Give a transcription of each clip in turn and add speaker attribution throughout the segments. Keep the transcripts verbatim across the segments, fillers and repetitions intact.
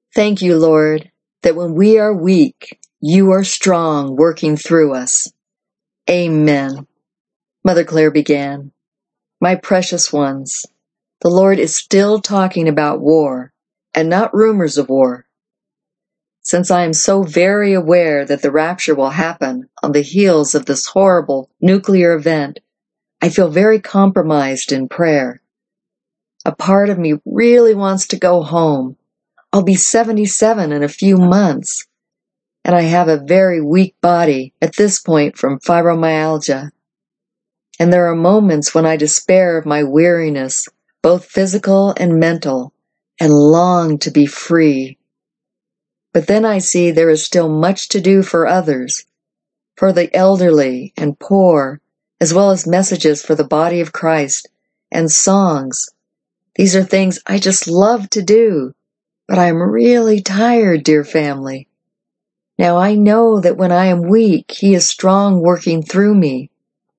Speaker 1: Thank you, Lord, that when we are weak, you are strong, working through us. Amen. Mother Claire began, My precious ones, the Lord is still talking about war, and not rumors of war. Since I am so very aware that the rapture will happen on the heels of this horrible nuclear event, I feel very compromised in prayer. A part of me really wants to go home. I'll be seventy-seven in a few months, and I have a very weak body at this point from fibromyalgia. And there are moments when I despair of my weariness, both physical and mental, and long to be free. But then I see there is still much to do for others, for the elderly and poor, as well as messages for the body of Christ, and songs. These are things I just love to do, but I am really tired, dear family. Now I know that when I am weak, He is strong working through me.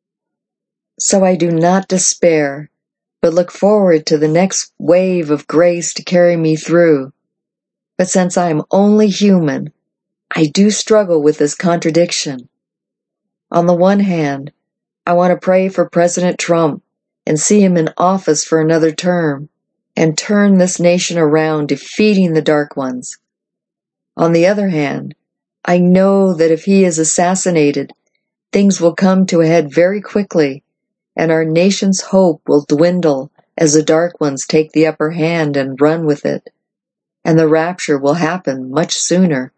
Speaker 1: So I do not despair, but look forward to the next wave of grace to carry me through. But since I am only human, I do struggle with this contradiction. On the one hand, I want to pray for President Trump and see him in office for another term and turn this nation around, defeating the dark ones. On the other hand, I know that if he is assassinated, things will come to a head very quickly, and our nation's hope will dwindle as the dark ones take the upper hand and run with it, and the rapture will happen much sooner.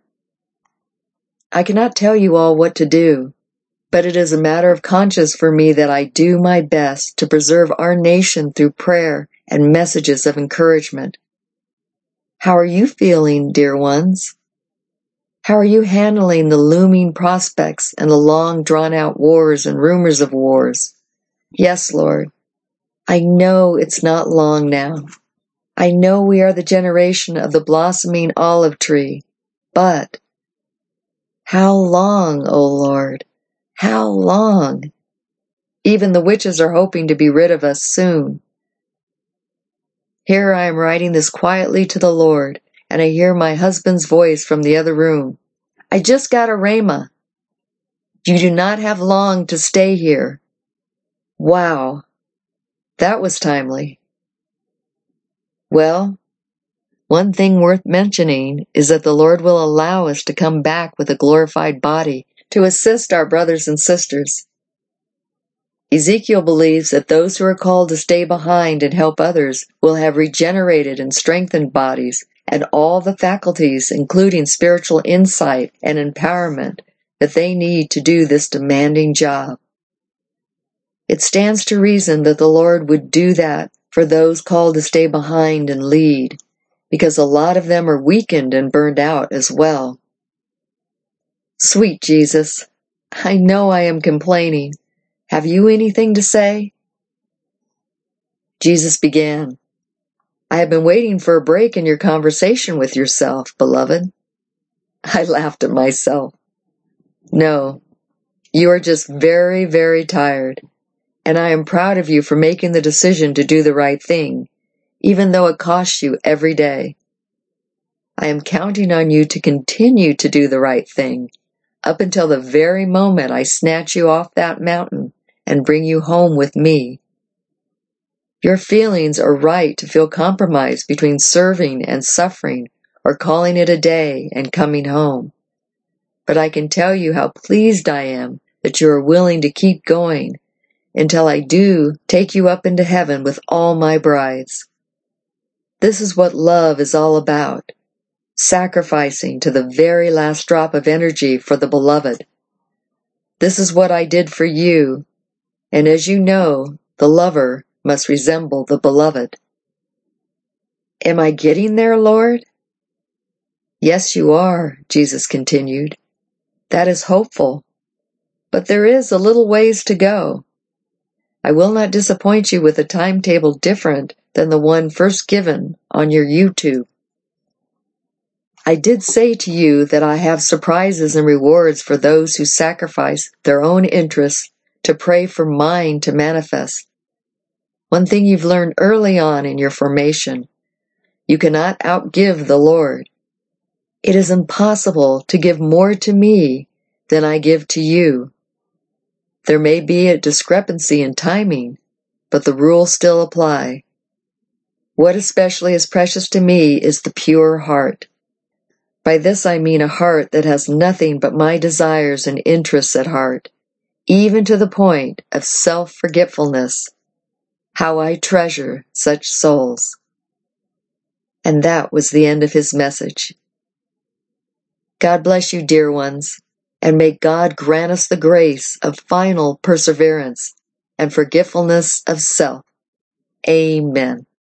Speaker 1: I cannot tell you all what to do, but it is a matter of conscience for me that I do my best to preserve our nation through prayer and messages of encouragement. How are you feeling, dear ones? How are you handling the looming prospects and the long drawn-out wars and rumors of wars? Yes, Lord, I know it's not long now. I know we are the generation of the blossoming olive tree, but how long, O Lord? How long? Even the witches are hoping to be rid of us soon. Here I am writing this quietly to the Lord, and I hear my husband's voice from the other room. I just got a rhema. You do not have long to stay here. Wow, that was timely. Well, one thing worth mentioning is that the Lord will allow us to come back with a glorified body to assist our brothers and sisters. Ezekiel believes that those who are called to stay behind and help others will have regenerated and strengthened bodies and all the faculties, including spiritual insight and empowerment, that they need to do this demanding job. It stands to reason that the Lord would do that for those called to stay behind and lead, because a lot of them are weakened and burned out as well. Sweet Jesus, I know I am complaining. Have you anything to say? Jesus began, I have been waiting for a break in your conversation with yourself, beloved. I laughed at myself. No, you are just very, very tired, and I am proud of you for making the decision to do the right thing, even though it costs you every day. I am counting on you to continue to do the right thing, up until the very moment I snatch you off that mountain and bring you home with me. Your feelings are right to feel compromised between serving and suffering, or calling it a day and coming home. But I can tell you how pleased I am that you are willing to keep going until I do take you up into heaven with all my brides. This is what love is all about, sacrificing to the very last drop of energy for the beloved. This is what I did for you, and as you know, the lover must resemble the beloved. Am I getting there, Lord? Yes, you are, Jesus continued. That is hopeful, but there is a little ways to go. I will not disappoint you with a timetable different than the one first given on your YouTube. I did say to you that I have surprises and rewards for those who sacrifice their own interests to pray for mine to manifest. One thing you've learned early on in your formation, you cannot outgive the Lord. It is impossible to give more to me than I give to you. There may be a discrepancy in timing, but the rules still apply. What especially is precious to me is the pure heart. By this I mean a heart that has nothing but my desires and interests at heart, even to the point of self-forgetfulness. How I treasure such souls. And that was the end of his message. God bless you, dear ones, and may God grant us the grace of final perseverance and forgetfulness of self. Amen.